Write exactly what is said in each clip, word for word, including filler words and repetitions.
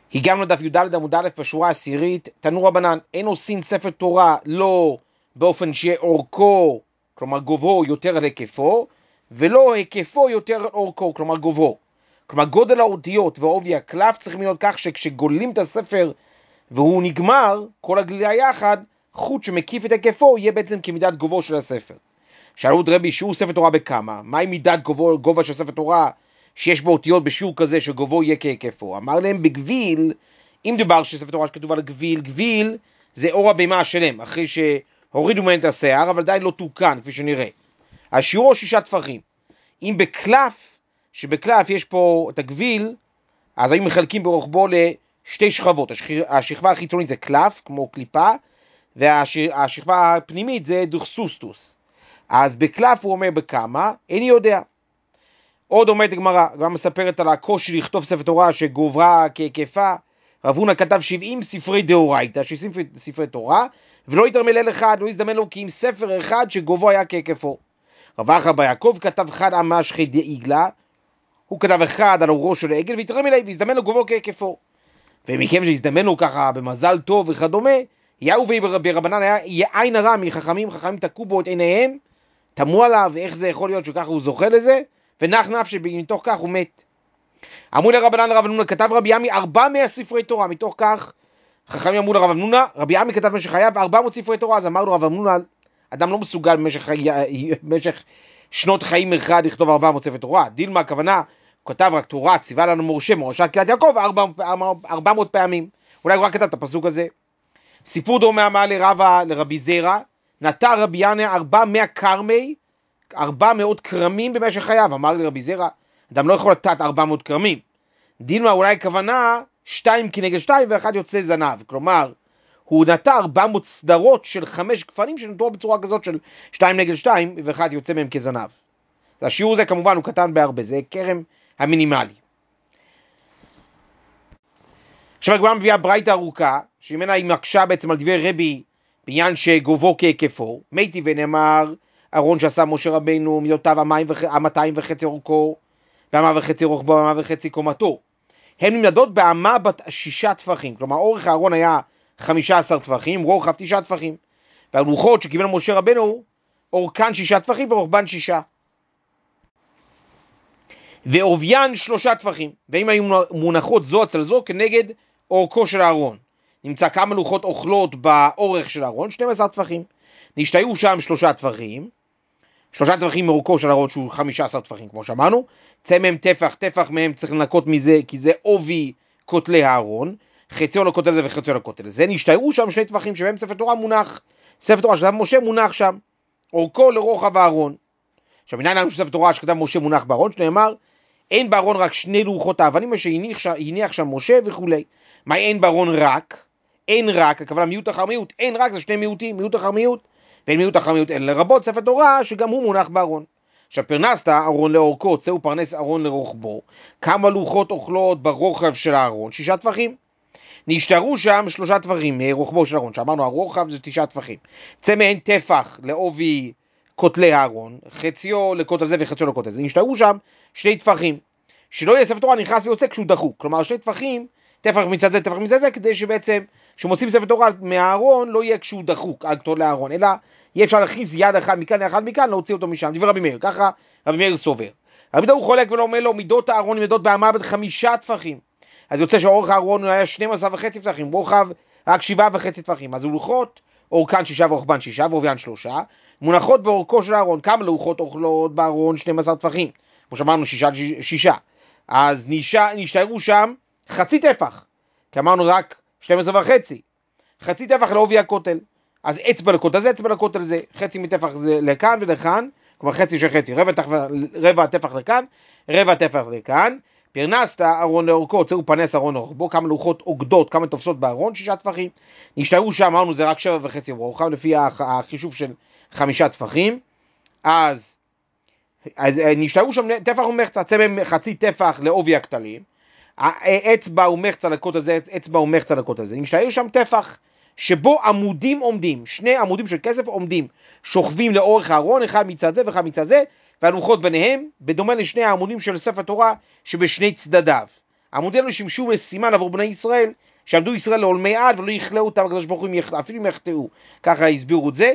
הגענו לדף י"ד עמוד א' בשורה עשירית, תנו רבנן, אין עושים ספר תורה לא באופן שיהיה אורכו, כלומר גובהו יותר על היקפו, ולא היקפו יותר על אורכו, כלומר גובהו. כלומר גודל האותיות ועובי הקלף צריכים להיות כך שכשגוללים את הספר והוא נגמר, כל הגלילה יחד, חוט שמקיף את היקפו יהיה בעצם כמידת גובהו של הספר. שאלו את רבי, שהוא ספר תורה בכמה? מהי מידת גובהו, גובה של ספר תורה שיש בו אותיות בשיעור כזה שגובהו יהיה כהיקפו? אמר להם בגביל, אם דבר שספר תורה שכתוב על גביל, גביל זה אור הבהמה השלם, אחרי שהורידו ממנו את השיער, אבל עדיין לא תוקן, כפי שנראה. השיעור הוא שישה טפחים. אם בקלף, שבקלף יש פה את הגביל, אז היו מחלקים ברוחבו לשתי שכבות. השכבה החיצונית זה קלף, כמו קליפה, והשכבה הפנימית זה דוכסוסטוס. אז בקלף הוא אומר בכמה, איני יודע. עוד אומרת הגמרא, גם מספרת על הקושי לכתוב ספר תורה שגוברה כהיקפה. רב הונא כתב שבעים ספרי דאורייתא, שבעים ספרי תורה, ולא יתרמל אל אחד, לא יזדמן לו כי אם ספר אחד שגובהו היה כהיקפו. רב אחא בר יעקב כתב חד אמשחי דעיגלה, הוא כתב אחד על אורו של העגל, ויתרמל אליי, ויזדמן לו גובהו כהיקפו. ומכיוון שיזדמן לו ככה במזל טוב וכדומה, יאו ברבנן היה עין הרע מחכמים, חכמים תקעו בו את עיניהם, תמו עליו, ואיך זה יכול להיות שככה הוא זוכה לזה, ונח נף שמתוך כך הוא מת. אמרו לרבנן רב הונא כתב רבי עמי ארבע מאות ספרי תורה, מתוך כך חכמים אמרו לרב הונא, רבי עמי כתב במשך חייו ארבע מאות ספרי תורה, אז אמר לו רב הונא, אדם לא מסוגל במשך, במשך שנות חיים אחד לכתוב ארבע מאות ספרי תורה. דילמה הכוונה, הוא כתב רק תורה, ציווה לנו מורשה, מורשת קריאת יעקב, ארבע מאות פעמים. אולי הוא רק כתב את הפסוק הזה. סיפור דומה אמר לרבא, לרבי זירא, נטע רבי ינא ארבע מאות כרמי, ארבע מאות כרמים במשך חייו. אמר לרבי זירא, אדם לא יכול לטעת ארבע מאות כרמים. דילמה אולי כוונה, שתיים כנגד שתיים ואחד יוצא זנב. כלומר, הוא נטע ארבע מאות סדרות של חמש גפנים שנטעו בצורה כזאת של שתיים נגד שתיים ואחד יוצא מהם כזנב. השיעור הזה כמובן הוא קטן בהרבה, זה כרם המינימלי. עכשיו הגמרא מביאה ברייתא ארוכה, שממנה היא מקשה בעצם על דברי רבי בעניין שגובהו כהיקפו. מתי ונאמר, ארון שעשה משה רבנו, מידותיו המאתיים וחצי אורכו, ואמה וחצי רוחבו, ואמה וחצי קומתו. הן נמדדות באמה בת שישה טפחים, כלומר אורך הארון היה חמישה עשר טפחים, רוחב תשעה טפחים. והלוחות שקיבל משה רבנו, אורכן שישה טפחים ורוחבן שישה. ועוביין שלושה טפחים, ואם היו מונחות זו אצל זו כנגד אורכו של הארון. נמצא כמה לוחות אוכלות באורך של הארון, שנים עשר טפחים. נשתהיו שם שלושה טפחים, שלושה טפחים מאורכו של הארון שהוא חמישה עשר טפחים, כמו שאמרנו. צא מהם טפח, טפח מהם צריך לנקות מזה, כי זה עובי כותלי הארון, חציו לכותל זה וחציו לכותל זה. נשתהיו שם שני טפחים שבהם ספר תורה מונח, ספר תורה שכתב משה מונח שם, אורכו לרוחב הארון. עכשיו, מניין לנו שספר תורה שכתב משה מונח בארון, שנאמר, אין בארון רק שני לוחות האבנים, מה שהניח שם משה וכו'. מה אין בארון רק? אין רק, הכוונה מיעוט אחר מיעוט, אין רק זה שני מיעוטים, מיעוט אחר מיעוט, ואין מיעוט אחר מיעוט, אין לרבות ספר תורה שגם הוא מונח בארון. עכשיו פרנסת ארון לאורכו, צאו פרנס ארון לרוחבו, כמה לוחות אוכלות ברוחב של הארון, שישה טפחים. נשתרו שם שלושה טפחים רוחבו של הארון, שאמרנו הרוחב זה תשעה טפחים. צא מהן טפח לעובי כותלי הארון, חציו לכותל זה וחציו לכותל זה. נשתרו שם שני טפחים, שלא יהיה ספר תורה נכנס ויוצא כשהוא דחוק, כלומר שני טפחים, טפח מצד זה, טפח מצד זה, כדי שבעצם כשמוצאים ספר תורה מהארון לא יהיה כשהוא דחוק על כותלי הארון, אלא יהיה אפשר להכניס יד אחד מכאן אחד מכאן להוציא אותו משם. דבר רבי מאיר, ככה רבי מאיר סובר. רבי דאו חולק ולא אומר לו, מידות הארון מידות באמה בת חמישה טפחים, אז יוצא שאורך הארון היה שנים עשר וחצי טפחים, רוחב רק שבעה וחצי טפחים. אז לוחות אורכן שישה ורוחבן שישה ועוביין שלושה, מונחות באורכו של הארון. כמה לוחות אוכלות בארון? שנים עשר טפחים, כמו שאמרנו שישה שישה. אז נשארו שם חצי טפח, כי אמרנו רק שנים עשר וחצי, חצי טפח לעובי הכותל. אז אצבע לכותל זה, אצבע לכותל זה, חצי מטפח זה לכאן ולכאן, כלומר חצי של חצי, רבע, רבע טפח לכאן, רבע טפח לכאן. פרנסת ארון לאורכו, צאו פרנס ארון לרוחבו, כמה לוחות אוגדות, כמה תופסות בארון, שישה טפחים. נשתרו שם, אמרנו זה רק שבע וחצי רוחב, לפי החישוב של חמישה טפחים. אז, אז נשתרו שם טפח ומחצה, צא מהם חצי טפח לעובי הכתלים, אצבע ומחצה לכות הזה, אצבע ומחצה לכות הזה. נשתרו שם טפח שבו עמודים עומדים, שני עמודים של כסף עומדים, שוכבים לאורך הארון, אחד מצד זה ואחד מצד זה, והלוחות ביניהם, בדומה לשני העמודים של ספר תורה שבשני צדדיו. עמודי אלו שימשו לסימן עבור בני ישראל, שעמדו ישראל לעולמי עד ולא יכלאו אותם הקדוש ברוך הוא אפילו אם יחטאו. ככה הסבירו את זה.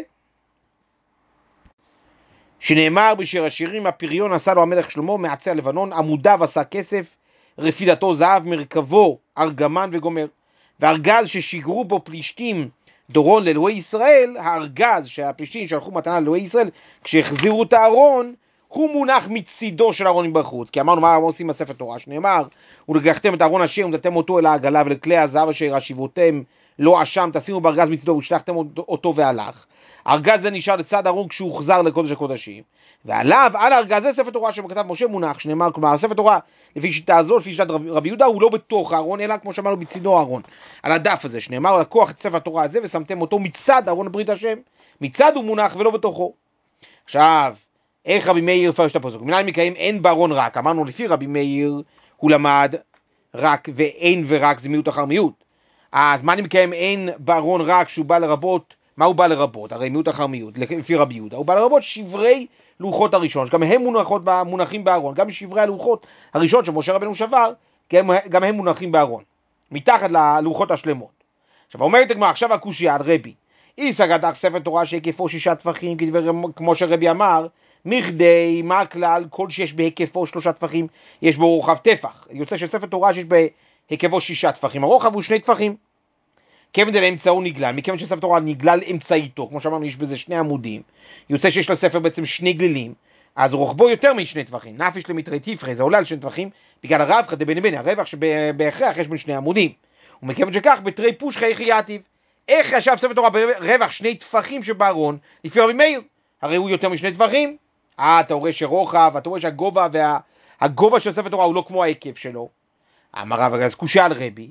שנאמר בשיר השירים, הפריון עשה לו המלך שלמה מעצי הלבנון, עמודיו עשה כסף, רפידתו זהב, מרכבו ארגמן וגומר. והארגז ששיגרו בו פלישתים דורון לאלוהי ישראל, הארגז שהפלישתים שלחו מתנה לאלוהי ישראל, כשהחזירו את הארון, הוא מונח מצידו של הארון בחוץ. כי אמרנו מה עושים בספר תורה, שנאמר, ולקחתם את הארון אשר ונתתם אותו אל העגלה ולכלי הזהב אשר השיבותם לא אשם, תשימו בארגז מצידו ושלחתם אותו והלך. הארגז זה נשאר לצד הארון כשהוא הוחזר לקודש הקודשים, ועליו, על הארגז זה ספר תורה שכתב משה מונח, שנאמר, כלומר ספר תורה לפי שיטה הזו, לפי שיטת רבי יהודה, הוא לא בתוך הארון, אלא כמו שאמרנו בצידו הארון, על הדף הזה, שנאמר, לקוח את ספר התורה הזה ושמתם אותו מצד ארון ברית השם, מצד הוא מונח ולא בתוכו. עכשיו, איך רבי מאיר פרש את הפסוק? מנין מקיים אין בארון רק, אמרנו לפי רבי מאיר הוא למד רק ואין ורק זה מיעוט אחר מיעוט. אז מה אני מקיים אין בארון רק שהוא בא לרבות, מה הוא בא לרבות? הרי מיעוט אחר מיעוט, לפי רבי יהודה, הוא בא לרבות שברי לוחות הראשון, שגם הם מונחות, מונחים בארון, גם שברי הלוחות הראשון שמשה רבנו שבר, גם הם מונחים בארון, מתחת ללוחות השלמות. עכשיו אומרת הגמרא, עכשיו הקושיה על רבי, אי סגדך ספר תורה שהיקפו שישה טפחים, כמו שרבי אמר, מכדי מה הכלל, כל שיש בהיקפו שלושה טפחים, יש בו רוחב טפח, יוצא שספר תורה שיש בהיקפו שישה טפחים, הרוחב הוא שני טפחים, כיוון דלאמצעו נגלל, מכיוון שספר תורה נגלל אמצעיתו, כמו שאמרנו יש בזה שני עמודים, יוצא שיש לספר בעצם שני גלילים, אז רוחבו יותר משני טפחים, נפיש למטרי תפחי, זה עולה על שני טפחים, בגלל הרווח דבין בין, הרווח שבהכרח יש בין שני עמודים, ומכיוון שכך בתרי פושחי חייתיב, איך ישב ספר תורה ברווח שני טפחים שבארון, לפי רבי מאיר, הרי הוא יותר משני טפחים, אה, אתה רואה שרוחב, אתה רואה שהגובה והגובה של ספר תורה הוא לא כמו ההיקף שלו, אמר רב, אז קושיה על רבי,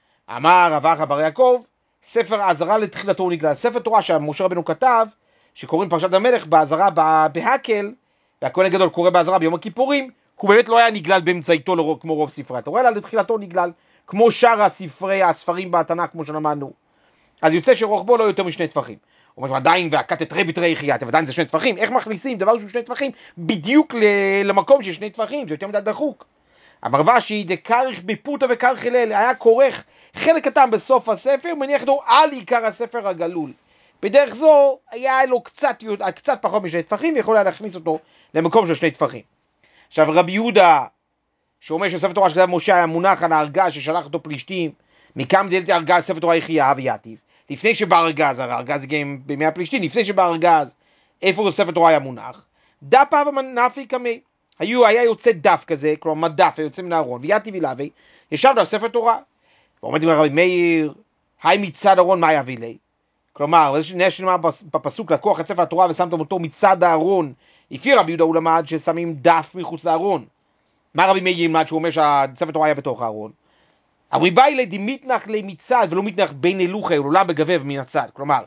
אמר רב אחא בר יעקב, ספר האזהרה לתחילתו הוא נגלל, ספר תורה שמשה רבנו כתב, שקוראים פרשת המלך באזהרה בהקל, והכהן הגדול קורא באזהרה ביום הכיפורים, הוא באמת לא היה נגלל באמצעיתו לא כמו רוב ספרי התורה, אלא לתחילתו נגלל, כמו שאר הספרי, הספרים בתנ"ך כמו שלמדנו. אז יוצא שרוחבו לא יותר משני טפחים. הוא אומר, עדיין והקטטרי בתרי חייתיו, עדיין זה שני טפחים, איך מכניסים דבר שהוא שני טפחים בדיוק למקום של שני טפחים, זה יותר מדי דחוק. אמר רש"י, דקריך בפוטה וקריך הלל, היה כורך חלק קטן בסוף הספר, מניח דו על עיקר הספר הגלול. בדרך זו היה לו קצת, קצת פחות משני טפחים, ויכול היה להכניס אותו למקום של שני טפחים. עכשיו רבי יהודה, שאומר שספר תורה שכתב משה היה מונח על הארגז ששלח אותו פלישתים, מכם דלת הארגז ספר תורה יחיה ויתיב, לפני שבארגז, הארגז הגיע בימי הפלישתים, לפני שבארגז, איפה ספר תורה היה מונח? דפה ומנפי כמי. היו, היה יוצא דף כזה, כלומר מדף היוצא מן הארון, ויתיב אליו, ישבנו על ספר תורה. ועומד עם הרבי מאיר, היי מצד הארון מה יביא לי? כלומר, זה שנאמר בפסוק, לקוח את ספר התורה ושמתם אותו מצד הארון, לפי רבי יהודה הוא למד ששמים דף מחוץ לארון. מה רבי מאיר ילמד שהוא אומר שהספר התורה היה בתוך הארון? אבל באי לידי מתנח לי מצד ולא מתנח בין הלוחי, הוא לא בגבב מן הצד. כלומר,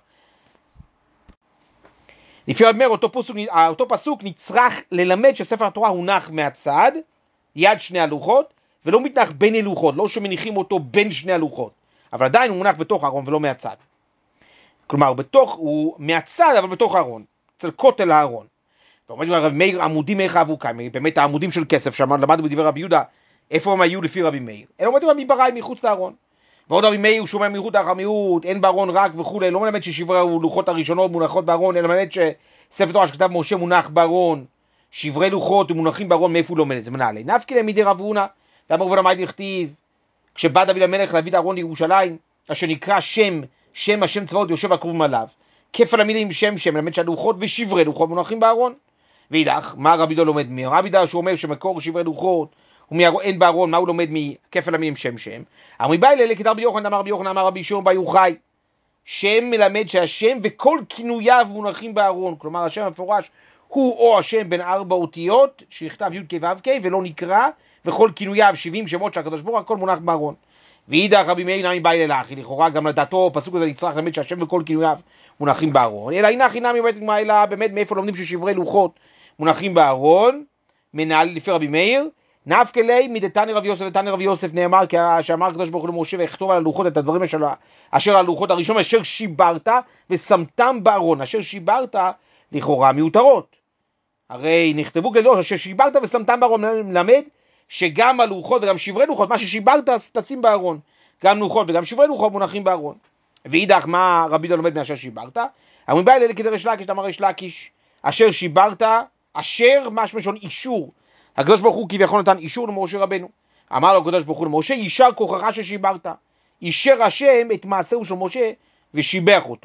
לפי רבי מאיר אותו פסוק, אותו פסוק נצרך ללמד שספר התורה הונח מהצד, יד שני הלוחות, ולא מתנח בין הלוחות, לא שמניחים אותו בין שני הלוחות, אבל עדיין הוא מונח בתוך הארון ולא מהצד. כלומר, בתוך, הוא מהצד אבל בתוך הארון, אצל כותל הארון. ואומרים רבי מאיר, עמודים איך אהבו כאן, באמת העמודים של כסף שלמדנו בדברי רבי יהודה, איפה הם היו לפי רבי מאיר? הם אומרים רבי בראי מחוץ לארון. ועוד רבי מאיר שומע מיעוט אחר מיעוט, אין בארון רק וכו', לא מלמד ששברי הלוחות הראשונות מונחות בארון, אלא מלמד שספר תורה שכתב משה מונח בארון, שברי לוחות ומונחים בארון, מאיפה הוא לומד את זה? מנהלי. נפקי להם מדי רב הונא, דאמר רב הונא דכתיב, כשבא דוד המלך להביא את הארון לירושלים, אשר נקרא שם, שם השם צבאות יושב הקרובים עליו, כפל המילים שם שם, מלמד שהלוחות ושברי לוחות מונחים בארון. ואידך, מה רבי יהודה לומד מי? רבי יהודה שהוא אומר שמקור שברי לוחות אין בארון, מה הוא לומד מכפל המילים שם שם? אמרי באי לילה כדר רבי יוחנן, אמר רבי יוחנן, אמר רבי שמעון בר יוחאי, שם מלמד שהשם וכל כינוייו מונחים בארון, כלומר השם המפורש הוא או השם בין ארבע אותיות, שנכתב י' כ' ו' כ' ולא נקרא, וכל כינוייו שבעים שמות של הקדוש ברוך הוא, הכל מונח בארון. ואידך רבי מאיר נמי באי לילה אחי, לכאורה גם לדעתו הפסוק הזה נצטרך ללמד שהשם וכל כינוייו מונחים בארון, אלא הנה הכי נמי אלא באמת מאיפה לומדים ששברי לוחות מונחים בארון, מנהל לפי רבי מאיר, נפקא ליה מדתני רבי יוסף ותני רבי יוסף נאמר, שאמר הקדוש ברוך הוא למשה ויכתוב על הלוחות את הדברים אשר על הלוחות הראשון, אשר שיברת ושמתם בארון, אשר שיברת לכאורה מיותרות. הרי נכתבו גדול, אשר שיברת ושמתם בארון, מלמד שגם הלוחות וגם שברי לוחות, מה ששיברת תשים בארון, גם לוחות וגם שברי לוחות מונחים בארון. ואידך, מה רבי יהודה לומד מאשר שיברת? אמרים בא אלה כדרש לקיש, אמר ריש לקיש, אשר שיברת, אשר משמע שון אישור. הקדוש ברוך הוא כביכול נתן אישור למשה רבנו. אמר לו הקדוש ברוך הוא למשה, יישר כוחך ששיברת. אישר השם את מעשהו של משה ושיבח אותו.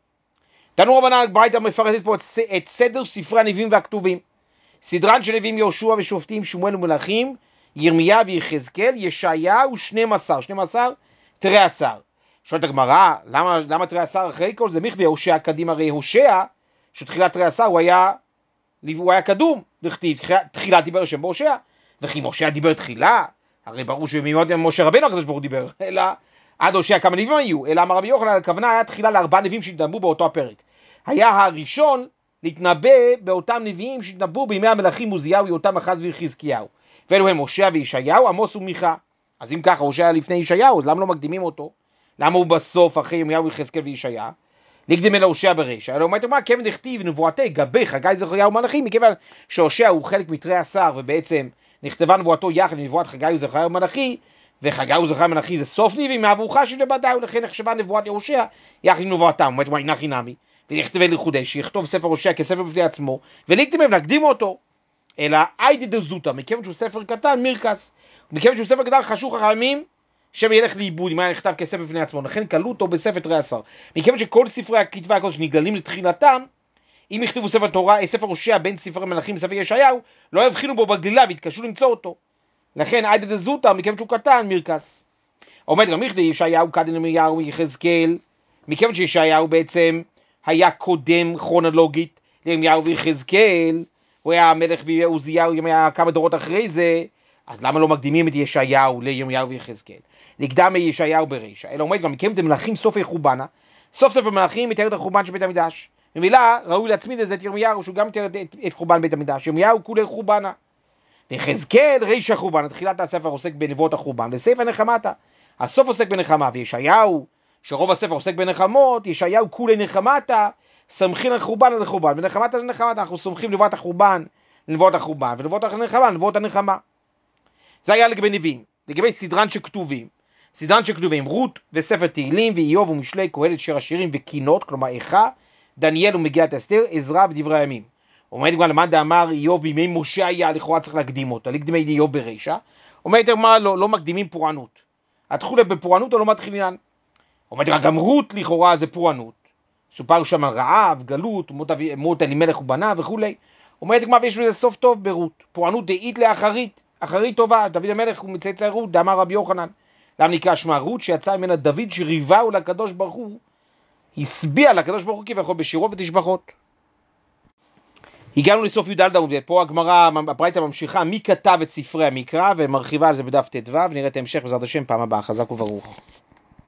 תנו רבנן ברייתא מפרטת פה את סדר ספרי הנביאים והכתובים. סדרן של נביאים יהושע ושופטים, שמואל ומלכים, ירמיה ויחזקאל, ישעיהו שנים עשר, שנים עשר, תרי עשר. שואלת הגמרא, למה, למה תרי עשר אחרי כל זה? מכדי הושע קדים, הרי הושע, שתחילת תרי עשר הוא היה, הוא היה קדום, לכתיב, תחילה דיבר השם בהושע, וכי משה דיבר תחילה, הרי ברור שממוד משה רבנו הקדוש ברוך הוא דיבר, אלא עד הושע כמה נביאים היו, אלא אמר רבי יוחנן, הכוונה היה תחילה לארבעה נביאים שהתנבאו באותו הפרק. היה הראשון להתנבא באותם נביאים שהתנבאו בימי המלכים עוזיהו, יותם, אחז וחזקיהו. ואלו הם הושע וישעיהו, עמוס ומיכה. אז אם ככה, הושע לפני ישעיהו, אז למה לא מקדימים אותו? למה הוא בסוף אחרי ירמיהו ויחזקאל וישעיה? לקדים אל הושע ברישא. אלא אומרת מה, כיוון דכתיב נבואתי גבי חגי זכריהו ומלאכים, מכיוון שהושע הוא חלק מתרי עשר, ובעצם נכתבה נבואתו יחד עם נבואת חגי וזכריהו ומלאכי, וחגי וזכריהו ומלאכי זה סוף נביאים, מהברוכה שלבדי, ולכן נחשבה נבואת יהושע יחד עם נבואתם. אומרת מה, הנחי נמי, ונכתבה לחודש, שיכתוב ספר הושע כספר בפני עצמו, ולקדים אל נקדים אותו. אלא איידי דזוטה, מכיוון שהוא ספר קטן, מירקס, מכיוון שהוא ספר קטן, חשוך החכמים, שם ילך לאיבוד, אם היה נכתב כספר בפני עצמו, לכן קלו אותו בספר תרי עשר. מכיוון שכל ספרי הכתבי הקודש נגלים לתחילתם, אם יכתבו ספר תורה, ספר הושע בין ספרי מלכים וספר ישעיהו, לא יבחינו בו בגלילה והתקשו למצוא אותו. לכן איידי דזוטה, מכיוון שהוא קטן, מירקס. עומד גם מכדי ישעיהו קדם לירמיהו ויחזקאל, מכיוון שישעיהו בעצם היה קודם כרונולוגית לירמיהו ויחזקאל, הוא היה המלך בעוזיהו, היה כמה דורות אחרי זה, אז למה לא מקדימים את ישעיהו לירמיהו ויחזקאל? נקדם ישעיהו ברישא. אלא עומד גם מכיוון דמלכים סופי חורבנה, סוף ספר מלכים מתאר את החורבן של בית המקדש. במילה ראוי להצמיד לזה את ירמיהו, שהוא גם מתאר את חורבן בית המקדש. ירמיהו כולי חורבנה. ויחזקאל רישא חורבנה, תחילת הספר עוסק בנבואות החורבן, וספר נחמתה. הסוף עוסק בנחמה, וישעיהו, שרוב הספר עוסק בנחמות, ישעיהו כולי נחמתה, סומכים על חורבן על חורבן, ונחמת על נחמת, אנחנו סומכים לנבואת החורבן, לנבואת החורבן, ולנבואת הנחמה, לנבואת הנחמה. זה היה לגבי נביאים. לגבי סדרן שכתובים, סדרן שכתובים, רות וספר תהילים, ואיוב ומשלי, קהלת, שיר השירים וקינות, כלומר איכה, דניאל ומגיעת אסתר, עזרא ודברי הימים. אומרת גם למאן דאמר איוב בימי משה היה, לכאורה צריך להקדים אותה, לקדימי איוב ברישא. אומרת מה, לא, לא מקדימים פורענות. התחולה בפורענות או לא מתחילין. אומרת גם רות לכאורה זה פורענות. סופר שם על רעב, גלות, מות, מות אלימלך ובניו וכו'. אומרת גמרא ויש בזה סוף טוב ברות. פורענות דאית לאחרית, אחרית טובה. דוד המלך הוא מצאצאי רות, דאמר רבי יוחנן. למה נקרא שמה רות? שיצא ממנה דוד שריבהו לקדוש ברוך הוא, הסביע לקדוש ברוך הוא כביכול בשירו ותשבחות. הגענו לסוף י"ד עמוד ב', פה הגמרא, הברייתא ממשיכה מי כתב את ספרי המקרא, ומרחיבה על זה בדף ט"ו, ונראה את ההמשך בעזרת השם פעם הבאה. חזק וברוך.